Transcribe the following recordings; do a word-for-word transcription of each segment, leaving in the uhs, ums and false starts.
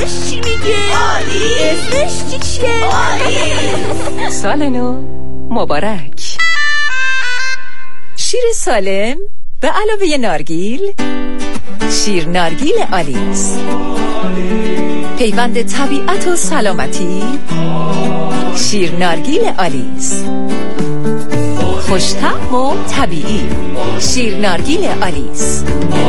اسمش چی میگه؟ عالی. اسمش چی چیه؟ عالی. سال نو مبارک. شیر سالم به علاوه نارگیل، شیر نارگیل آلیس، پیوند طبیعت و سلامتی. شیر نارگیل آلیس، خوش‌طعم و طبیعی. شیر نارگیل آلیس.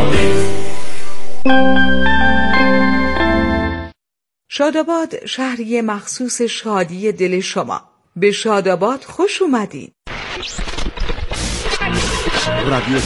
شاداباد شهری مخصوص شادی دل شما. به شاداباد خوش اومدین. رادیو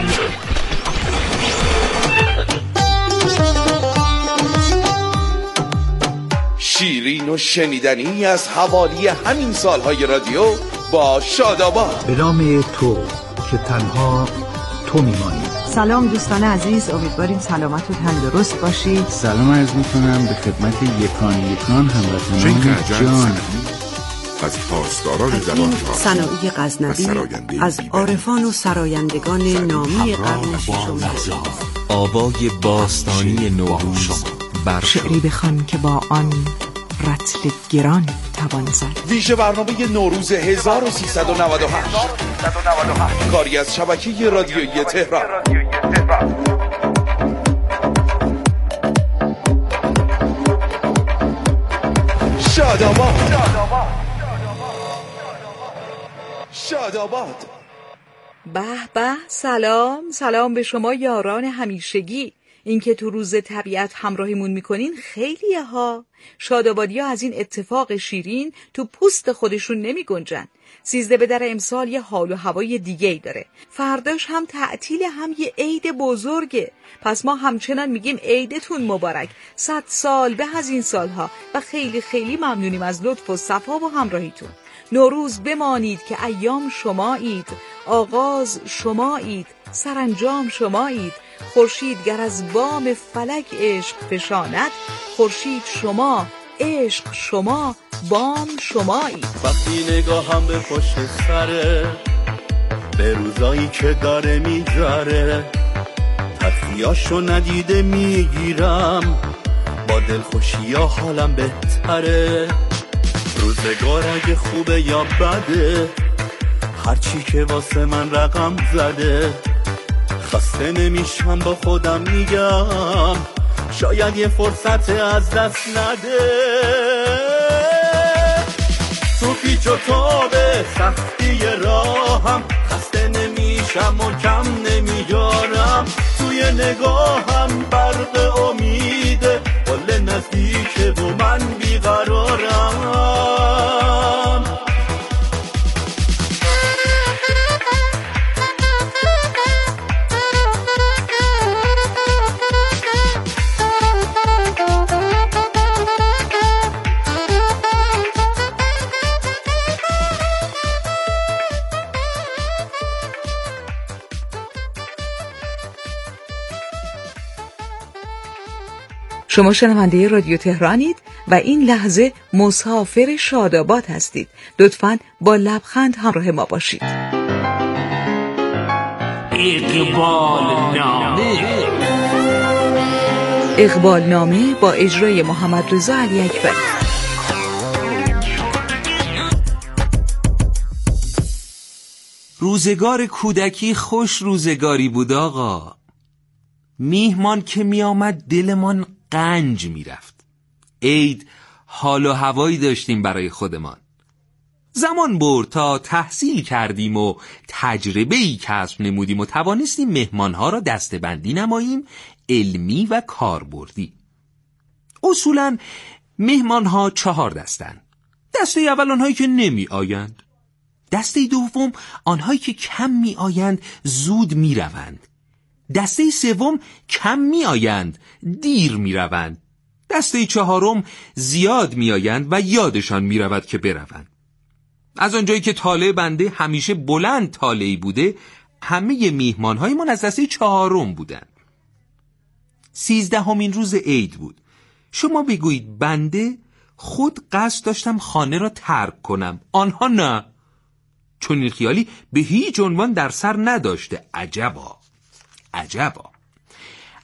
شیرین و شنیدنی از حوالی همین سالهای رادیو با شاداباد. به نام تو که تنها تو میمانی. سلام دوستان عزیز، امیدواریم سلامت و تندرست باشید. سلام عرض میکنم به خدمت یکان یکان هموطنان جان از پاسداران زبان ها، صنایع غزنوی، از عارفان و سرایندگان نامی قرن ششم. آوای باستانی نوروز بر شعری بخوان که با آن رطل گران توان زد. ویژه برنامه نوروز هزار و سیصد و نود و هشت کاری از شبکه رادیویی تهران. شاداباد. شاداباد. به به، سلام سلام به شما یاران همیشگی. این که تو روز طبیعت همراهیمون میکنین خیلیه ها. شادابادی ها از این اتفاق شیرین تو پوست خودشون نمی گنجن. سیزده به در امسال یه حال و هوای دیگه ای داره. فرداش هم تعطیل، هم یه عید بزرگه. پس ما همچنان میگیم عیدتون مبارک، صد سال به از این سالها، و خیلی خیلی ممنونیم از لطف و صفا و همراهیتون. نوروز بمانید که ایام شمایید، آغاز شمایید، سرانجام شمایید. خورشید گر از بام فلک عشق فشاند، خورشید شما، عشق شما، بام شمایید. وقتی نگاهم به پشت سره، به روزایی که داره میگذره، تخفیاشو ندیده میگیرم، با دلخوشی ها حالم بهتره. روزگار اگه خوبه یا بده، هرچی که واسه من رقم زده، خسته نمیشم با خودم میگم، شاید یه فرصت از دست نده. تو پیچ و تابه سختی راهم، خسته نمیشم و کم نمیارم، توی نگاهم برق امیده، قله نزدیکه و من بیقرارم. شما شنونده رادیو تهرانید و این لحظه مسافر شاداباد هستید. لطفاً با لبخند همراه ما باشید. اقبال نامه. اقبال نامه با اجرای محمد رضا علی اکبری. روزگار کودکی خوش روزگاری بود آقا. میهمان که می آمد دلمان قنج می رفت. عید حال و هوایی داشتیم برای خودمان. زمان برد تا تحصیل کردیم و تجربه‌ای کسب نمودیم و توانستیم مهمانها را دسته‌بندی نماییم، علمی و کاربردی. اصولاً مهمانها چهار دستن. دسته اول آنهایی که نمی آیند، دسته دوم آنهایی که کم می آیند زود می روند، دسته سوم کم می آیند دیر می روند، دسته چهارم زیاد می آیند و یادشان می رود که بروند. از آنجایی که طالع بنده همیشه بلند طالعی بوده، همه میهمانهای من از دسته چهارم بودند. سیزدهمین روز عید بود. شما بگویید بنده خود قصد داشتم خانه را ترک کنم، آنها نه. چون این خیالی به هیچ عنوان در سر نداشته. عجبا عجبا.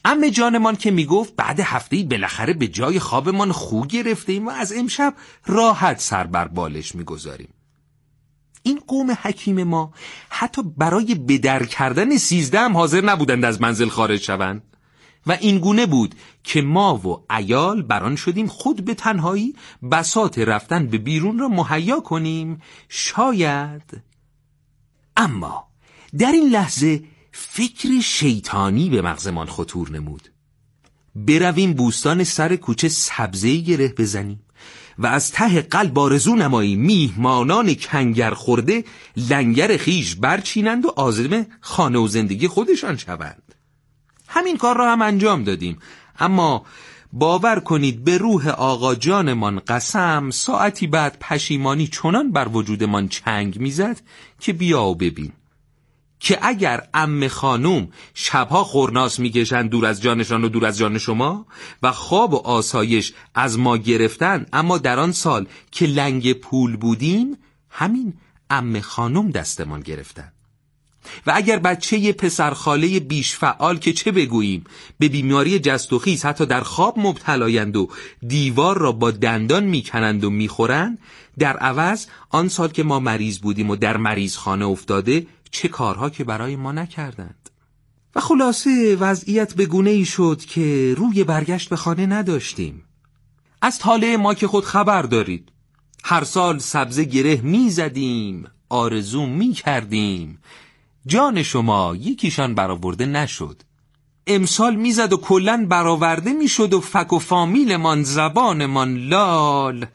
عمه جانمان که میگفت بعد هفته‌ای بالاخره به جای خوابمان خو گرفتیم و از امشب راحت سر بر بالش میگذاریم. این قوم حکیم ما حتی برای بدر کردن سیزده هم حاضر نبودند از منزل خارج شوند و این گونه بود که ما و عیال بران شدیم خود به تنهایی بساط رفتن به بیرون را مهیا کنیم. شاید. اما در این لحظه فکر شیطانی به مغزمان خطور نمود. برویم بوستان سر کوچه سبزه‌ای گره بزنیم و از ته قلب آرزو نمایی میهمانان کنگر خورده لنگر خیش برچینند و عازم خانه و زندگی خودشان شوند. همین کار را هم انجام دادیم، اما باور کنید به روح آقا جانمان قسم ساعتی بعد پشیمانی چنان بر وجودمان چنگ میزد که بیا و ببین که اگر عمه خانوم شبها خورناس میکشند دور از جانشان و دور از جان شما و خواب و آسایش از ما گرفتن، اما در آن سال که لنگ پول بودیم همین عمه خانوم دستمان گرفتن. و اگر بچه پسرخاله بیش فعال که چه بگوییم به بیماری جست و خیز حتی در خواب مبتلایند و دیوار را با دندان میکنند و میخورند، در عوض آن سال که ما مریض بودیم و در مریض خانه افتاده چه کارها که برای ما نکردند. و خلاصه وضعیت به گونه‌ای شد که روی برگشت به خانه نداشتیم. از طالع ما که خود خبر دارید، هر سال سبزه گره می زدیم، آرزو می کردیم، جان شما یکیشان برآورده نشد. امسال می زد و کلن برآورده می شد و فک و فامیلمان زبانمان لال.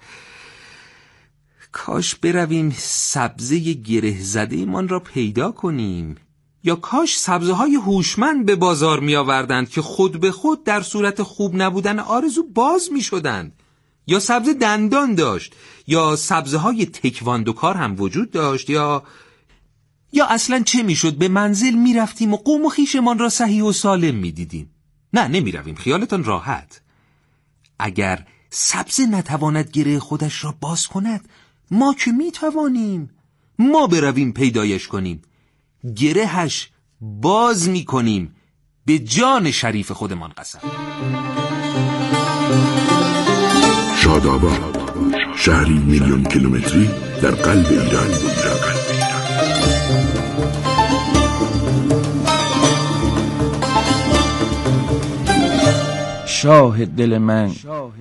کاش برویم سبزه گره زده ایمان را پیدا کنیم، یا کاش سبزه های هوشمند به بازار می آوردند که خود به خود در صورت خوب نبودن آرزو باز می شدند، یا سبزه دندان داشت، یا سبزه های تکواندوکار هم وجود داشت، یا یا اصلا چه می شد به منزل می رفتیم و قوم و خیشمان را صحیح و سالم می دیدیم. نه نمی رویم، خیالتان راحت. اگر سبزه نتواند گره خودش را باز کند، ما که می توانیم. ما برویم پیدایش کنیم، گرهش باز می کنیم، به جان شریف خودمان قسم. شاداباد، شهری میلیون کیلومتری در قلب ایران. شاه دل من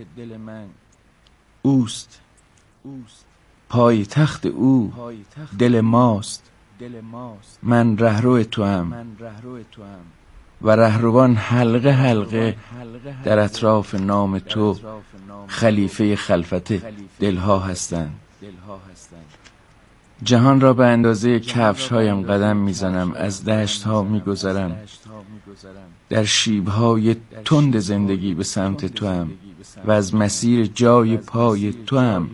اوست، پای تخت او دل ماست. من رهرو توام و رهروان حلقه حلقه در اطراف نام تو خلیفه خلفت دلها هستند. جهان را به اندازه کفش هایم قدم میزنم، از دشت ها میگذرم، در شیب های تند زندگی به سمت تو هم و از مسیر جای پای تو هم.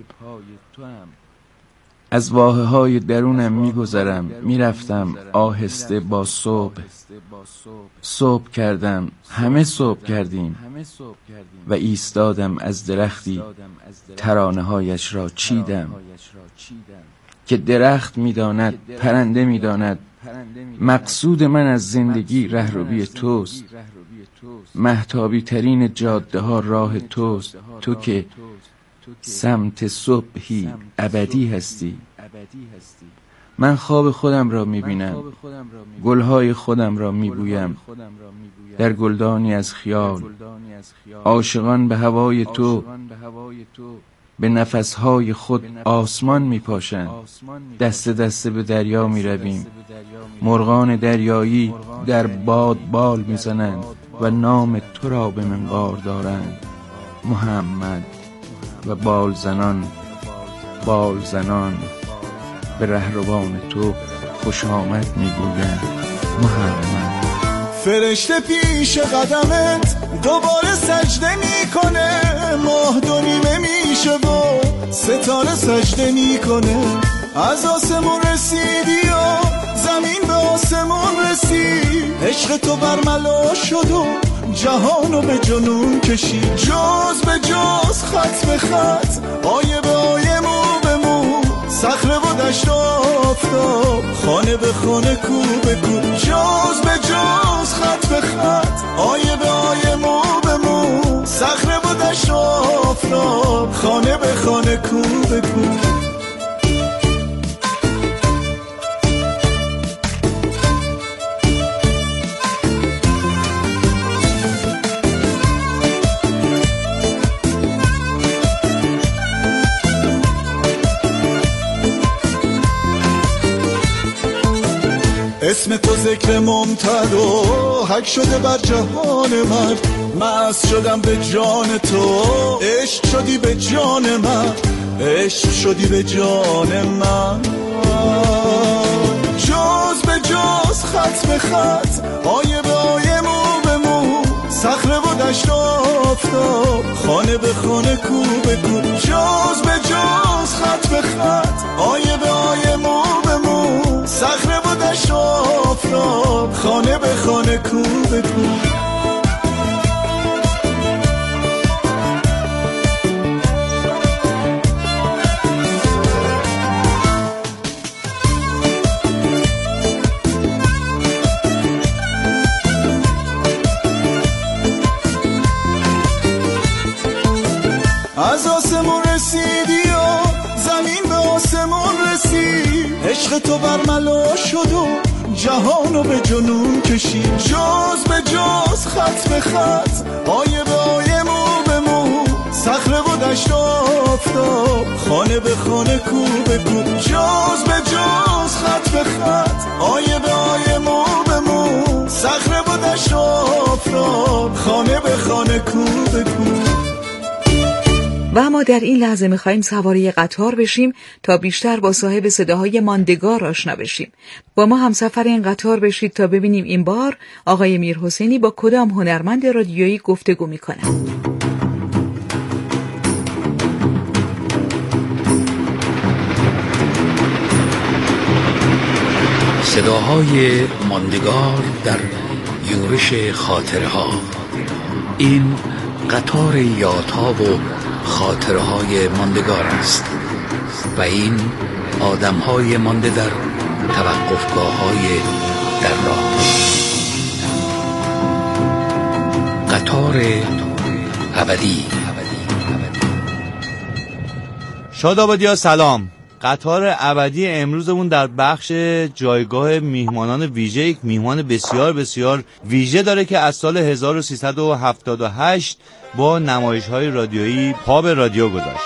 از واحه های درونم میگذرم، میرفتم آهسته با صبح. صبح کردم، همه صبح کردیم و ایستادم از درختی، ترانه هایش را چیدم که درخت میداند، پرنده میداند مقصود من از زندگی رهروی توست. مهتابی ترین جاده ها راه توست، تو که سمت صبحی ابدی هستی. من خواب خودم را میبینم، گلهای خودم را میبویم در گلدانی از خیال. عاشقان به هوای تو به نفسهای خود آسمان میپاشند. دست دست به دریا میرویم، مرغان دریایی در باد بال میزنند و نام تو را به منقار دارند. محمد و بال زنان بال زنان به رهروان تو خوش آمد میگویند. محمد فرشته پیش قدمت دوباره سجده میکنه، ماه دو نیمه میشه و ستاره سجده میکنه. از آسمون رسیدی و زمین به آسمون رسید، عشق تو برملا شد و جهانو به جنون کشید. جز به جز، خط به خط، آیه به آیه، مو به مو، صخره و دشت و آفتاب، خانه به خانه، کو به کو. جز به جز، خط به خط، آیه به آیه، آفتاب، خانه به خانه کو به کو. اسم تو ذکر ممتد و حک شده بر جهان من، مست شدم به جان تو، عشق شدی به جان من، عشق شدی به جان من. جز به جز خط به خط، آیه به آیه مو به مو، صخره و دشت و آفتاب، خانه به خانه کو به کو. جز به جز خط به خط، آیه به آیه مو به مو، صخره و دشت و آفتاب، خانه به خانه کو به کو. از آسمون رسیدی و زمین به آسمون رسید، عشق تو برملا شد و جهانو به جنون کشید. جز به جز خط به خط، آیه به آیه مو به مو، صخره و دشت و آفتاب، خانه به خانه کو به کو. جز به جز خط به خط، آیه به آیه مو به مو، صخره و دشت و آفتاب، خانه به خانه کو به کو. و اما در این لحظه می‌خوایم سواره قطار بشیم تا بیشتر با صاحب صداهای ماندگار آشنا بشیم. با ما همسفر این قطار بشید تا ببینیم این بار آقای میرحسینی با کدام هنرمند رادیویی گفتگو می‌کنند. صداهای ماندگار در یورش خاطرها. این قطار یادها و خاطرهای ماندگار است و این آدمهای مانده در توقفگاه‌های در راه. قطار ابدی. شادابادیا سلام. قطار ابدی امروزمون در بخش جایگاه میهمانان ویژه یک میهمان بسیار بسیار ویژه داره که از سال هزار و سیصد و هفتاد و هشت با نمایش‌های رادیویی پا به رادیو گذاشت.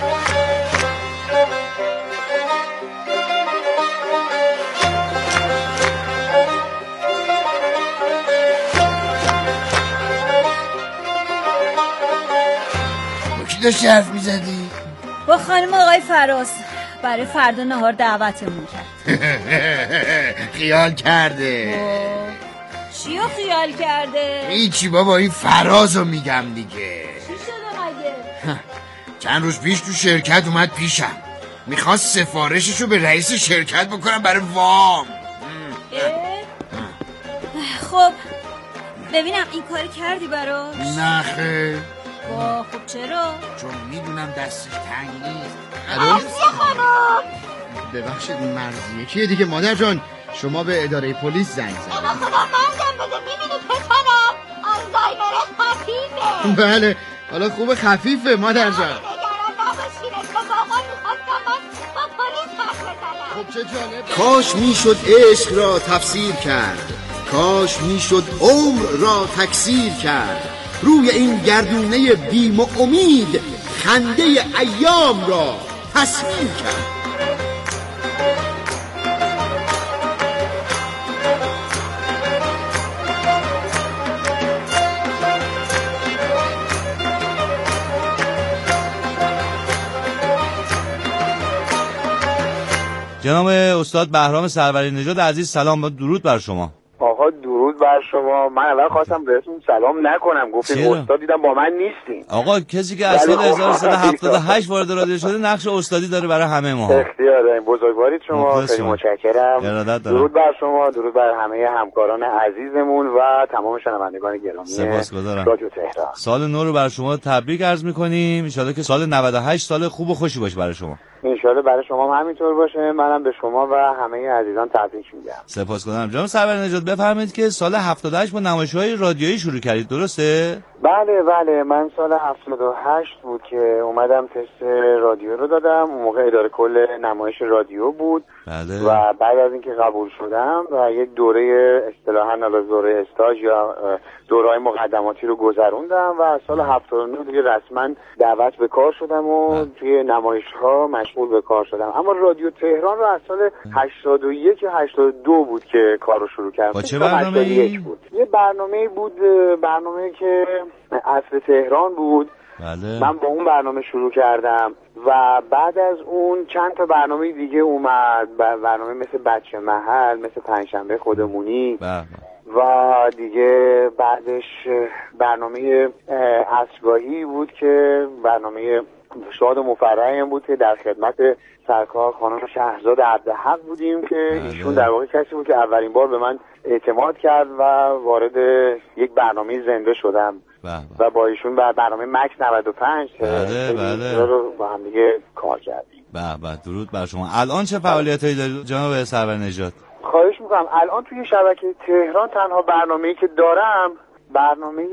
با کی داشتی حرف میزدی؟ با خانم آقای فراز. برای فردا نهار دعوتمون کرد. خیال کرده. چیو خیال کرده؟ هیچی بابا، این فرازو میگم دیگه. چی شده مگه؟ چند روز پیش تو شرکت اومد پیشم، میخواست سفارششو به رئیس شرکت بکنم برای وام. خب ببینم این کاری کردی براش؟ نه خیر. با خب چرا؟ چون میدونم دستش تنگ نیست. مرزیه خانم. ببخشید مرزیه کیه دیگه مادر جان؟ شما به اداره پلیس زنگ زدید. خدا مرگم بده، میبینی پسرم آلزایمرش خفیفه. بله حالا خوب خفیفه مادر جان. خب چه جالب. کاش میشد عشق را تفسیر کرد، کاش میشد عمر را تکثیر کرد، روی این گردونه بیم و امید خنده ایام را تصویر کرد. جناب استاد بهرام سروری نژاد عزیز سلام با درود بر شما. آقا درود بر شما. من اول خواستم بهتون سلام نکنم، گفتین استاد، دیدم با من نیستین. آقا کسی که از سال هزار و سیصد و هفتاد و هشت وارد رادیو شده نقش استادی داره برای همه ما. اختیار دارین، بزرگوارید شما، خیلی متشکرم. درود بر شما، درود بر همه همکاران عزیزمون و تمام شنوندگان گرامی سپاسگزارم. رادیو تهران. سال نو رو برای شما تبریک عرض می‌کنیم. ان شاءالله که سال نود و هشت سال خوب و خوشی باشه برای شما. ان شاءالله برای شما هم همینطور باشه. منم به شما و همه عزیزان تبریک میگم. سپاسگزارم. جناب سروری نژاد بفرمایید که سال هفتاد و هشت با نمایش‌های رادیویی شروع کردید، درسته؟ بله بله من سال هفتاد و هشت بود که اومدم تست رادیو رو دادم. اون موقع اداره کل نمایش رادیو بود. بله. و بعد از اینکه قبول شدم و یک دوره اصطلاحاً دوره استاژ یا دوره‌های مقدماتی رو گذروندم و سال هفتاد و نه دیگه رسما دعوت به کار شدم و بله. توی نمایش‌ها مشغول به کار شدم. اما رادیو تهران رو از سال هشتاد و یک یا هشتاد و دو بود که کار رو شروع کردم. با چه برنامه‌ای بود؟ یه برنامه‌ای بود، برنامه‌ای که عصر تهران بود. بله. من با اون برنامه شروع کردم و بعد از اون چند تا برنامه دیگه اومد، برنامه مثل بچه محل، مثل پنجشنبه خودمونی بله. و دیگه بعدش برنامه عصرگاهی بود که برنامه شاد و مفرحی بود که در خدمت سرکار خانم شهرزاد عبدالحق بودیم که بله. ایشون در واقع کسی بود که اولین بار به من اعتماد کرد و وارد یک برنامه زنده شدم بله. و با ایشون بر برنامه مکس نود و پنج بله بله رو با هم دیگه کار کردیم. بله بله درود بر شما. الان چه فعالیتایی دارید جناب سرور نژاد؟ خواهش میکنم. الان توی شبکه تهران تنها برنامه‌ای که دارم برنامه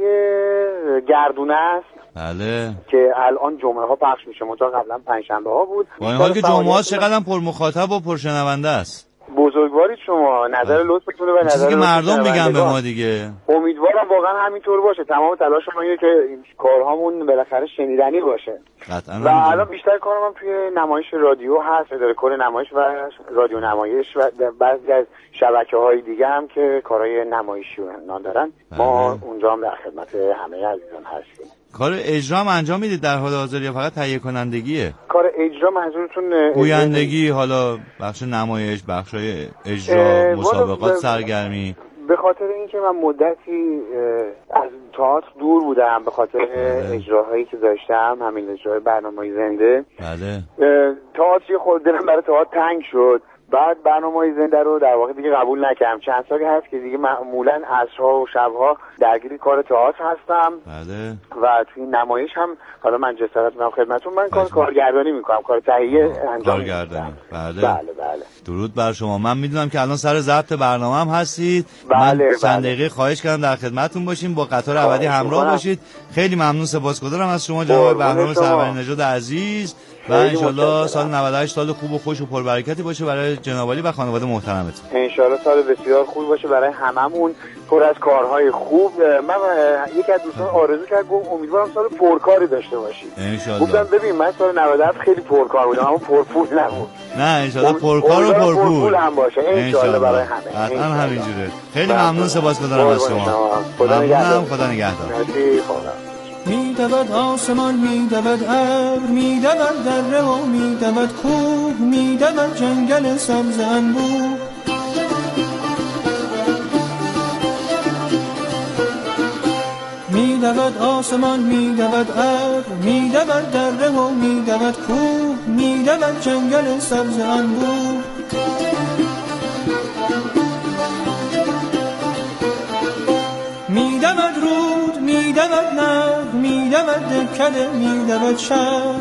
گردونه است. بله. که الان جمعه ها پخش میشه، منتها قبلا پنجشنبه ها بود. با این حال که جمعه ها چقدر پر مخاطب و پر شنونده است. بزرگوارید شما، نظر لطفتونه و نظر چیزی که مردم میگن به ما دیگه. امیدوارم واقعا همینطور باشه. تمام تلاش ما اینه که کارهامون بالاخره شنیدنی باشه. قطعاً. و الان بیشتر کارم هم توی نمایش رادیو هست، اداره کل نمایش و رادیو نمایش و بعضی از شبکه‌های دیگه هم که کارهای نمایشی اونان دارن. ما اونجا هم در خدمت همه عزیزان هستیم. کار اجرا هم انجام میدید در حال حاضر یا فقط تهیه کنندگیه؟ کار اجرا منظورتون گویندگی، حالا بخش نمایش، بخشای اجرا، مسابقات، سرگرمی؟ به خاطر اینکه من مدتی از تئاتر دور بودم به خاطر بله. اجراهایی که داشتم، همین اجرای برنامه‌های زنده. بله. تئاتر خود دلم برای تئاتر تنگ شد. بعد برنامه‌های زنده رو در واقع دیگه قبول نکردم. چند سالی هست که دیگه معمولاً عصرها و شبها درگیر کار تئاتر هستم. بله. و توی نمایش هم حالا من جسارت می‌کنم خدمتتون، من کار کارگردانی می‌کنم، کار تهیه انجام کارگردانی. بله. بله بله. درود بر شما. من میدونم که الان سر ضبط برنامه هم هستید. بله. من چند دقیقه خواهش کردم در خدمتتون باشیم، با قطار ابدی همراه باشید. خیلی ممنون، سپاسگزارم از شما جناب بهرام سرور نژاد عزیز. و انشالله سال نود و هشت سال خوب و خوش و پربرکتی باشه برای جناب علی و خانواده محترمتون. انشالله سال بسیار خوب باشه برای هممون، پر از کارهای خوب. من یکی از دوستان آرزو کرد، گفت امیدوارم سال پرکاری داشته باشید. انشالله. گفتم ببین من سال نود و هفت خیلی پرکار بودم اما پرپول نبود. نه انشالله پرکار و پرپول پرپول هم باشه انشالله برای همه. قطعا همینجوره. خیلی ممنون، سپاسگزارم از شما. خدا نگهدار. خدا نگهدار. مرسی. خدا. می دود آسمان، می دود ابر، می دود دره و می دود کوه، می دود جنگل سبز انبوه. می دود آسمان، می دود ابر، می دود دره و می دود کوه، می دود جنگل سبز انبوه. می دود رود، می دود نهر، می دود دکده، می دود شهر.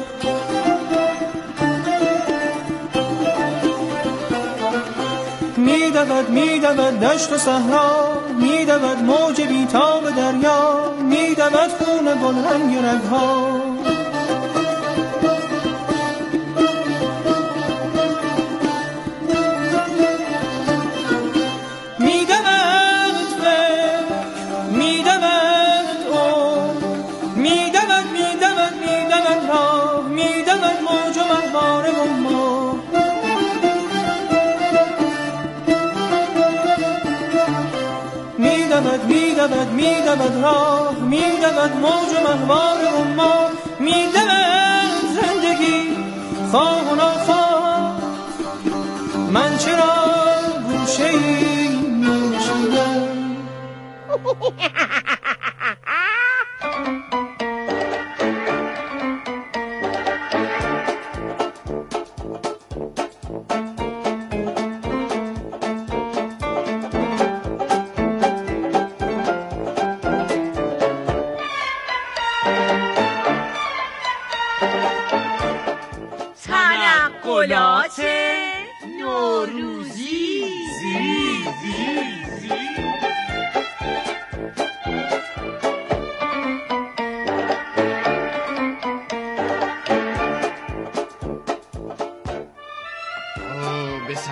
می دود می دود دشت و صحرا، می دود موج بی‌تاب دریا، می دود خون گلرنگ رگ‌ها. می دود می دود راه، می دود موج و مهوار امار، می دود زندگی خواه و ناخواه. من چرا گوشه‌ای می نشینم؟ تنقلات نوروزی.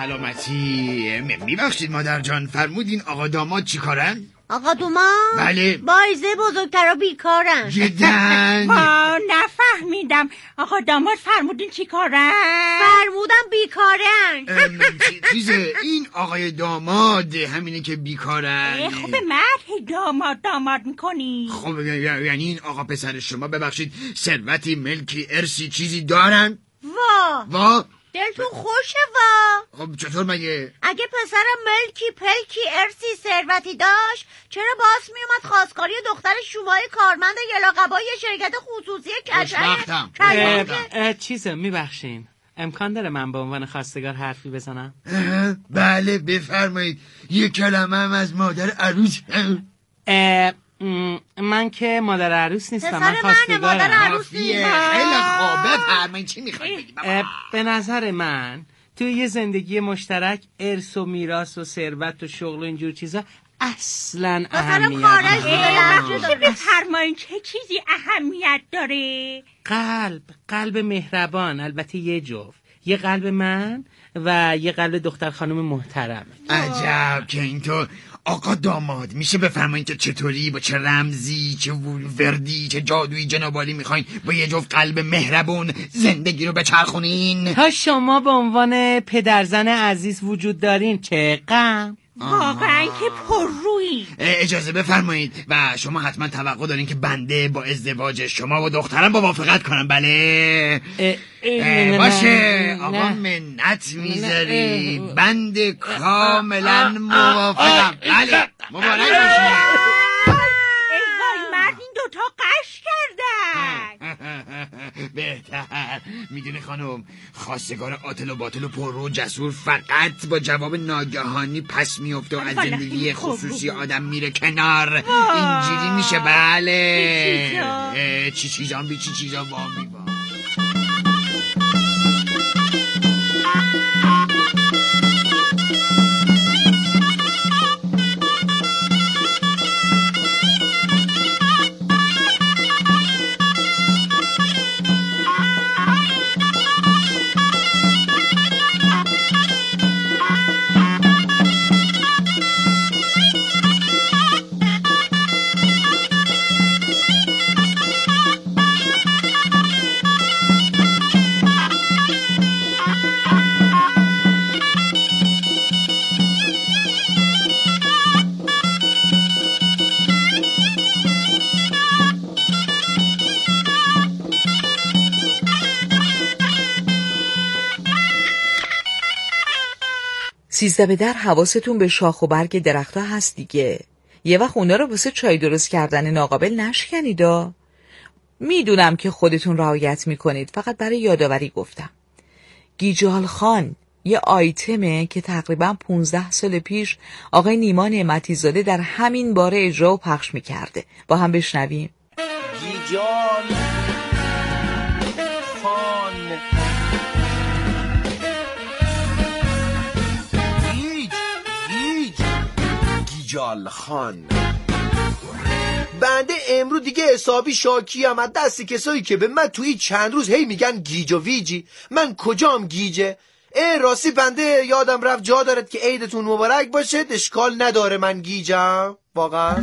سلامتی. میبخشید مادر جان، فرمودین آقا داماد چی کارن؟ آقا دوما؟ بله. بایزه بزرگترا بیکارن. جدن؟ ما نفهمیدم. آقا داماد فرمودین چی کارن؟ فرمودم بیکارن. چیزه این آقای داماد همینه که بیکارن. خوب مرد داماد داماد میکنی. خب یعنی این آقا پسر شما ببخشید ثروتی، ملکی، ارثی چیزی دارن؟ وا وا دلتون خوشه وا. خب چطور مگه؟ اگه پسرم ملکی پلکی ارسی ثروتی داشت چرا باس میومد خواستگاری دختر شومای کارمند یلاقبای شرکت خصوصی کشور؟ چیزه میبخشین امکان داره من به عنوان خواستگار حرفی بزنم؟ بله بفرمایید. یه کلمه هم از مادر عروس. من که مادر عروس نیستم، من خواستگارم. مادر عروس خیلی خوب بفرمایید چی میخواید بگید؟ به نظر من توی یه زندگی مشترک ارث و میراث و ثروت و شغل و اینجور چیزا اصلا اهمیت نداره. بفرمایید چه چیزی اهمیت داره؟ قلب قلب مهربان، البته یه جفت، یه قلب من و یه قلب دختر خانم محترم. عجب که اینطور. آقا داماد میشه بفرمایید که چطوری با چه رمزی، چه وردی، چه جادویی جنابالی میخواین با یه جفت قلب مهربون زندگی رو بچرخونین؟ تا شما به عنوان پدرزن عزیز وجود دارین چه غم. واقعا که پررویی. اجازه بفرمایید و شما حتما توقع دارین که بنده با ازدواج شما و دخترم با موافقت کنم. بله باشه آقا منت میذاری، بنده کاملا موافقم. بله مبارک باشید. ای مرد این دوتا قش کردن. بهتر میدونی خانم، خواستگار عاطل و باطل و پر رو جسور فقط با جواب ناگهانی پس میفته و از زندگی خصوصی آدم میره کنار. اینجوری میشه. بله چی چیزا بی چی چیزا وامی با. سیزده به در حواستون به شاخ و برگ درخت‌ها هست دیگه. یه وقت اونا رو واسه چای درست کردن ناقابل نشکنیدا. میدونم که خودتون رعایت میکنید، فقط برای یادآوری گفتم. گیجال خان یه آیتمه که تقریبا پونزده سال پیش آقای نیما نعمتی زاده در همین باره اجرا و پخش میکرده. با هم بشنویم. گیجال خان گیج گیج گیجال خان. بنده امرو دیگه حسابی شاکی هم از دست کسایی که به من توی چند روز هی میگن گیج و ویجی. من کجام گیجه؟ ای راستی بنده یادم رفت جا دارد که عیدتون مبارک باشه. اشکال نداره من گیجم واقعا.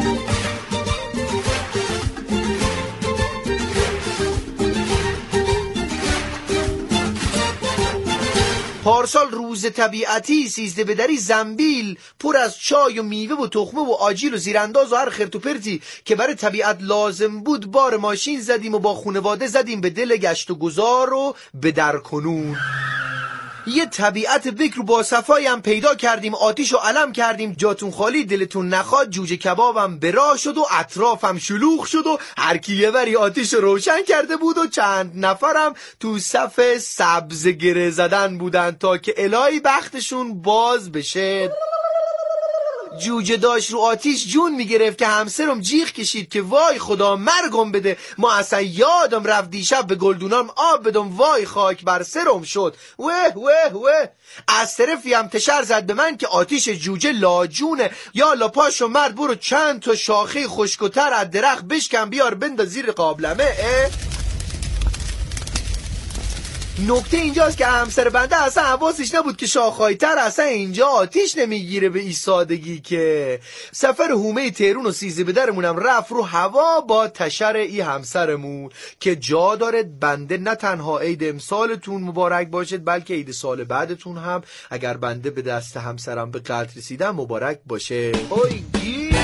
پارسال روز طبیعتی سیزده به دری زنبیل پر از چای و میوه و تخمه و آجیل و زیرانداز و هر خرت و پرتی که برای طبیعت لازم بود بار ماشین زدیم و با خانواده زدیم به دل گشت و گذار و به در کنون. یه طبیعت بکر و با صفایی هم پیدا کردیم، آتیش و علم کردیم. جاتون خالی دلتون نخواد جوجه کبابم به راه شد و اطرافم شلوغ شد و هر کی یه وری آتیش روشن کرده بود و چند نفرم تو صف سبز گره زدن بودن تا که الهی بختشون باز بشه. جوجه داشت رو آتیش جون میگرفت که همسرم جیغ کشید که وای خدا مرگم بده. ما اصلا یادم رفت دیشب به گلدونام آب بدم، وای خاک بر سرم شد. وه وه وه. از طرفی هم تشر زد به من که آتیش جوجه لاجونه. یا لا پاشو مرد برو چند تا شاخه خشک‌تر از درخت بشکن بیار بنداز زیر قابلمه. نکته اینجاست که همسر بنده اصلا حواسش نبود که شاخهای تر اصلا اینجا آتیش نمیگیره به این سادگی که سفر هومه تهرون و سیزده به درمونم رفت رو هوا با تشر ای همسرمون که جا داره بنده نه تنها عید امسالتون مبارک باشد بلکه عید سال بعدتون هم اگر بنده به دست همسرم به قدر رسیدم مبارک باشه. اوی گیج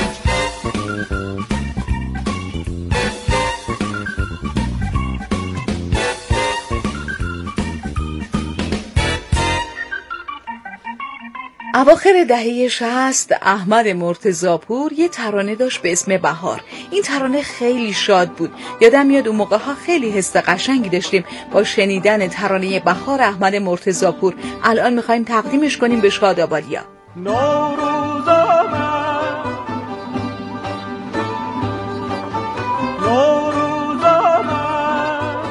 اواخر دهه شصت احمد مرتضاپور یه ترانه داشت به اسم بهار. این ترانه خیلی شاد بود. یادم میاد اون موقع ها خیلی حس قشنگی داشتیم با شنیدن ترانه بهار احمد مرتضاپور. الان میخوایم تقدیمش کنیم به شادابادیا. نوروز آمد نوروز آمد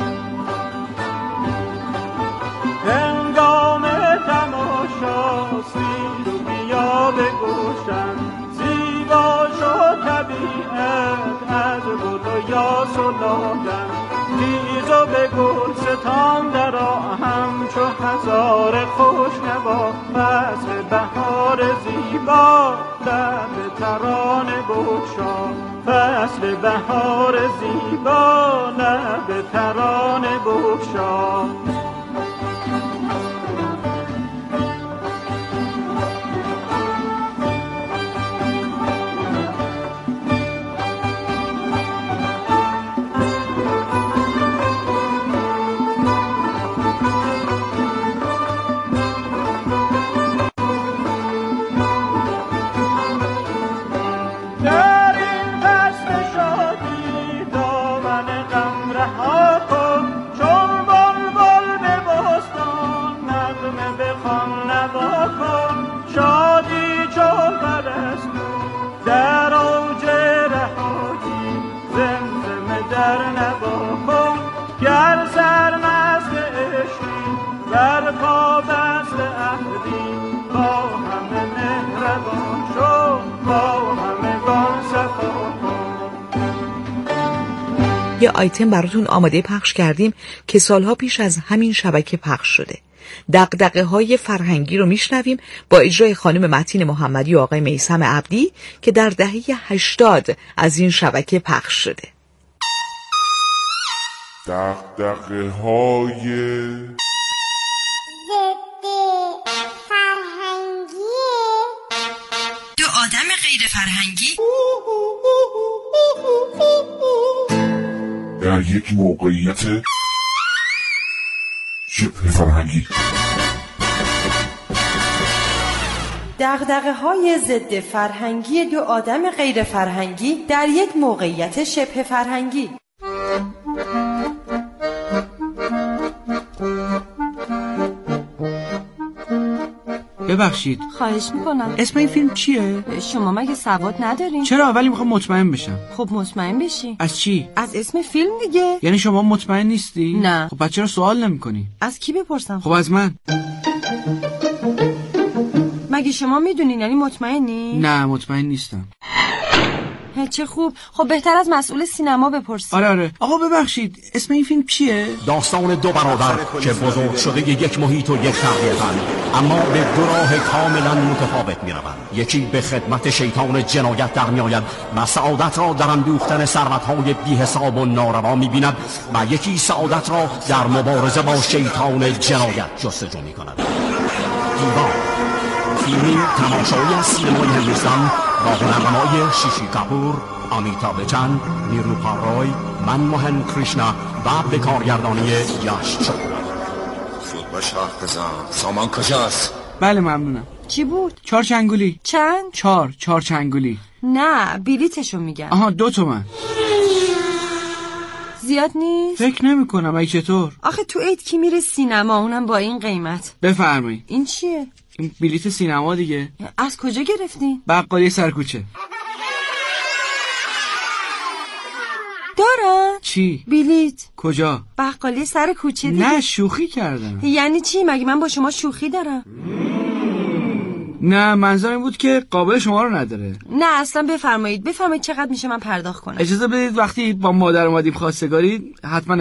هنگام تماشاست بیا بگوشم زیبا شد طبیعت از بود و یاس و لادن تیز و به گل ستان در همچو هزار خوشنوا فصل بهار زیبا لب ترانه بگشا فصل بهار زیبا لب ترانه بگشا یه آیتم براتون آماده پخش کردیم که سالها پیش از همین شبکه پخش شده. دغدغه های فرهنگی رو میشنویم با اجرای خانم متین محمدی و آقای میثم عبدی که در دهه هشتاد از این شبکه پخش شده. دغدغه های دو آدم غیر فرهنگی در یک موقعیت شبه فرهنگی. دغدغه های ضد فرهنگی دو آدم غیر فرهنگی در یک موقعیت شبه فرهنگی. ببخشید خواهش میکنم. اسم این فیلم چیه؟ شما مگه سواد ندارین؟ چرا؟ ولی میخوام مطمئن بشم. خب مطمئن بشی. از چی؟ از اسم فیلم دیگه. یعنی شما مطمئن نیستی؟ نه. خب بچه چرا سوال نمی‌کنی؟ از کی بپرسم؟ خب از من. مگه شما میدونین یعنی مطمئنی؟ نه مطمئن نیستم. چه خوب. خب بهتر از مسئول سینما بپرسید. آره آره. آقا ببخشید اسم این فیلم چیه؟ داستان دو برادر که بزرگ شده یک محیط و یک تربیتن اما به دو راه کاملا متفاوت میروند. یکی به خدمت شیطان جنایت در میآید و سعادت را در اندوختن ثروت‌های بی‌حساب و ناروا می‌بیند و یکی سعادت را در مبارزه با شیطان جنایت جستجو می‌کند. دیوان فیلمی تماشایی از سینمای هندوستان با هنرنمای شیشی کپور، امیتابh بچن، نیروپا رای، منموهن کریشنا و به کارگردانی یاش چوپرا. زود باش حرف بزن. سامان کجاست؟ بله ممنونم. چی بود؟ چهار چنگولی. چند؟ چهار چهار چنگولی. نه بلیتشو میگم. آها دو تومن. زیاد نیست؟ فکر نمی کنم. ای چطور؟ آخه تو عید کی میره سینما اونم با این قیمت؟ بفرمایید. این چیه؟ این بلیت سینما دیگه. از کجا گرفتین؟ بقالی سرکوچه. دارن؟ چی؟ بلیت. کجا؟ بقالی سر کوچه دیگه. نه شوخی کردم. یعنی چی؟ مگه من با شما شوخی دارم؟ نه منظور این بود که قابل شما رو نداره. نه اصلا بفرمایید بفرمایید چقدر میشه من پرداخت کنم. اجازه بدید وقتی با مادر اومدیم خواستگاری حتما